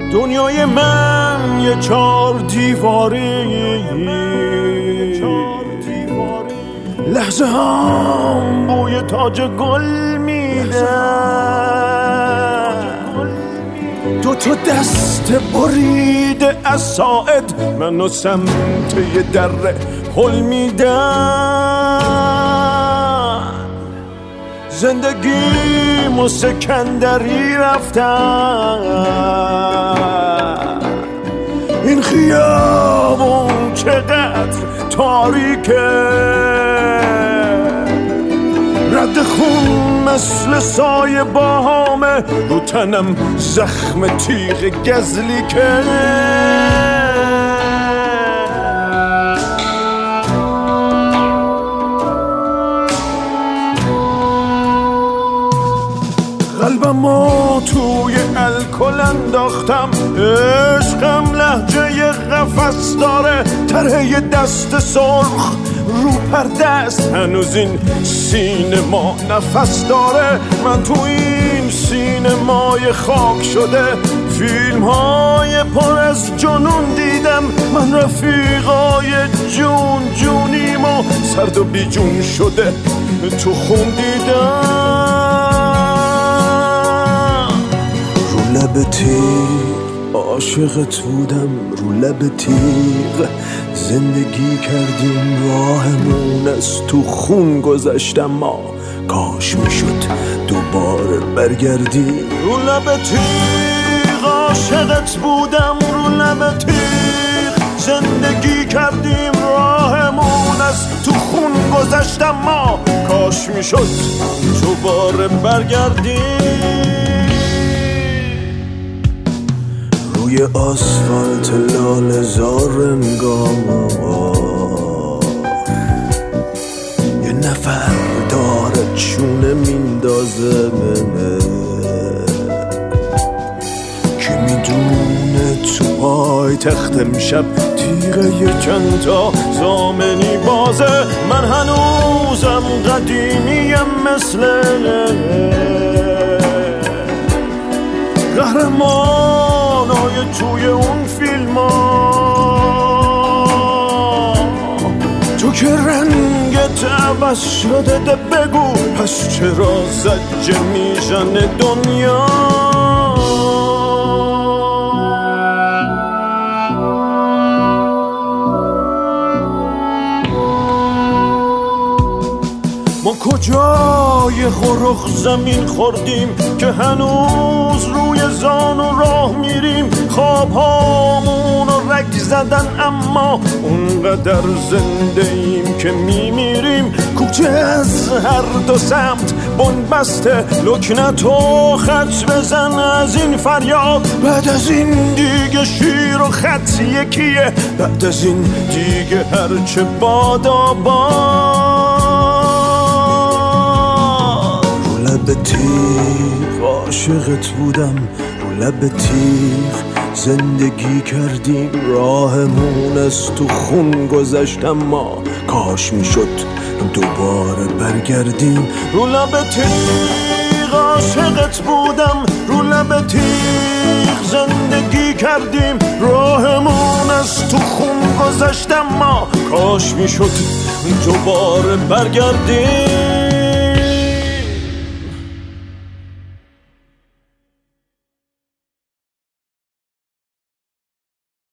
دنیای من یه چار دیواری، لحظه هم بوی تاج گل میده، دو تا دست بریده از ساعد منو سمت یه دره هل میدن. زندگیمو سکندری رفتن، این خیابون چقدر تاریکه، رد خون مثل سایه باهامه، رو تنم زخم تیغ گزلی که قلبمو توی الکل انداختم، عشقم لهجه قفس داره، طرح دست سرخ رو پرده است، هنوز این سینما نفس داره. من تو این سینمای خاک شده فیلم های پر از جنون دیدم، من رفیقای جون جونیم و سرد و بی جون شده تو خون دیدم. رو لب تیغ عاشقت بودم، رو لب تیغ زندگی کردیم، راهمون از تو خون گذشتم، ما کاش میشد دوباره برگردیم. رو لب تیغ عاشقت بودم، رو لب تیغ زندگی کردیم، راهمون از تو خون گذشتم، ما کاش میشد دوباره برگردیم. روی آسفالت لاله زار انگار یه نفر داره چونه میندازه، که میدونه تو پای تخت میشب تیغه یه چند تا زامنی بازه. من هنوزم قدیمیم مثل قهرمانای توی اون فیلم ها، تو که رنگت عوض شده، ده بگو پس چرا زجه میزنه دنیا؟ ما کجای خورخ زمین خوردیم که هنوز روی زان و راه میریم، خواب هامون رو رگ زدن اما اونقدر زنده ایم که میمیریم. کوچه از هر دو سمت بنبسته، لکنتو خط بزن از این فریاد، بعد از این دیگه شیر و خط یکیه، بعد از این دیگه هرچه بادا لب تیغ عاشقت بودم، رو لب تیغ زندگی کردیم، راهمون از تو خون گذشتم، ما کاش میشد دوباره برگردیم. رو لب تیغ عاشقت بودم، رو لب تیغ زندگی کردیم، راهمون از تو خون گذشتم، ما کاش میشد دوباره برگردیم.